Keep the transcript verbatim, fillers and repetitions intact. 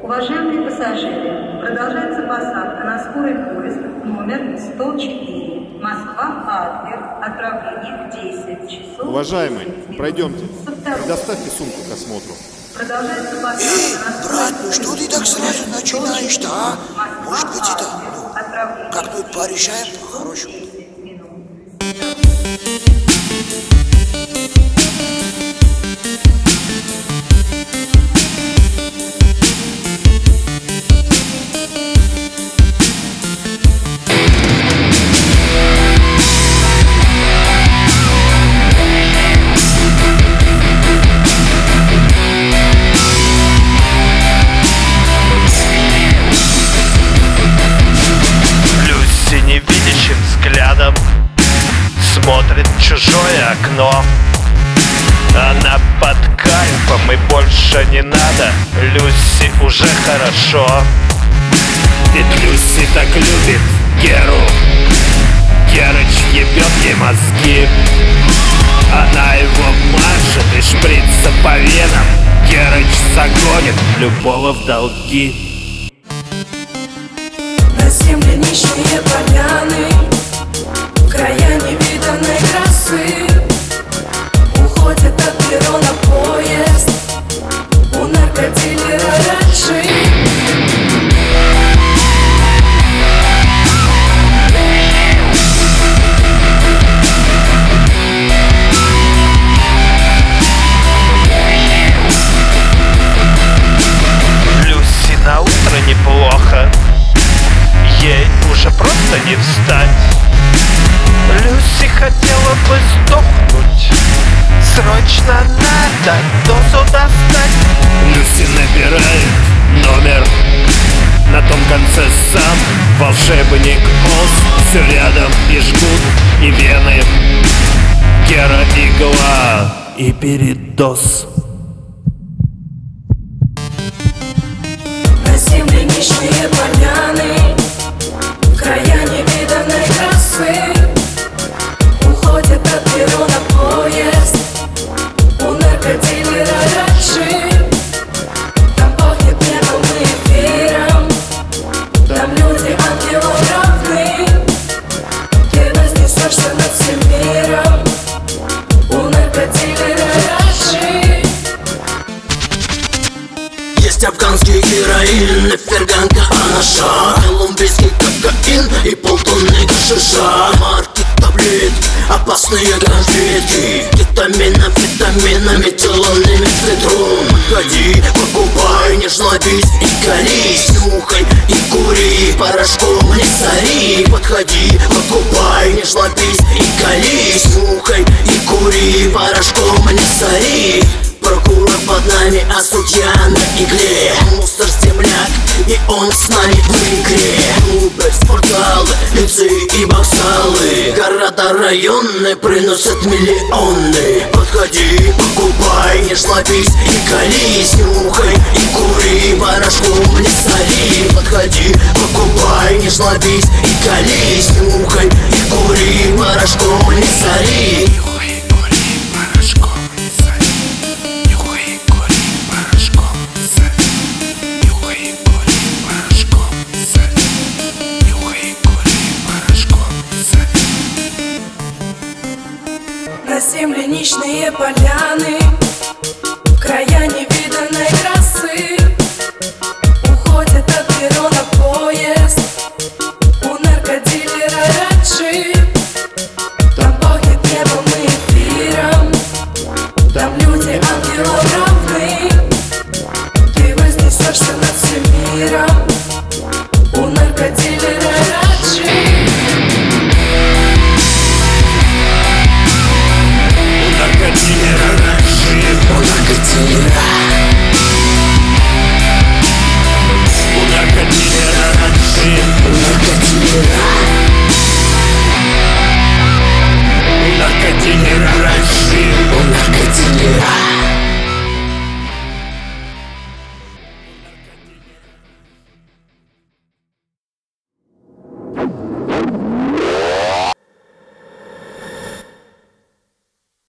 Уважаемые пассажиры, продолжается посадка на скорый поезд номер сто четыре. Москва-Адлер. Отправление в десять часов. Уважаемый, пройдемте. Доставьте сумку к осмотру. Продолжается посадка Эй, на скорый брат, ну поезд что ты так сразу номер начинаешь-то, а? Москва-Адлер. Может быть, это, ну, Отправление как-нибудь порешаем в по-хорошему? десять минут. Невидящим взглядом смотрит в чужое окно. Она под кайфом и больше не надо. Люси уже хорошо. Ведь Люси так любит Геру. Герыч ебет ей мозги. Она его мажет и шприца по венам. Герыч загонит любого в долги. На земле нищие поляны, края невиданной красы. Уходит от перрона поезд, у наркодилера раджи. Люси на утро неплохо, ей уже просто не встать. Люси хотела бы сдохнуть, срочно надо дозу достать. Люси набирает номер, на том конце сам волшебник Оз. Все рядом и жгут, и вены, Гера игла и передоз. На земле нищие поляны, края невиданной красы. Уходит от перрона поезд, у наркодилера раджи. Там пахнет небом и эфиром, там люди ангелу равны. Ты вознесешься над всем миром, у наркодилера раджи. Есть афганский героин, неферганка анаша, колумбийский кокаин и полтонны гашиша. Марки таблет, опасные конфетки, кетамином, витамином, метилонным флетром. Подходи, покупай, не жлобись и колись, нюхай и кури, порошком не сори. Подходи, покупай, не жлобись и колись, нюхай и кури, порошком не сори. Прокурор под нами, а судья на игле. Монстр-земляк, и он с нами в игре. Клубы, спортзалы, лицеи и вокзалы, города районные приносят миллионы. Подходи, покупай, не жлобись и колись, нюхай и кури, порошком не сори. Подходи, покупай, не жлобись и колись, нюхай и кури, порошком не сори. На земле нищие поляны,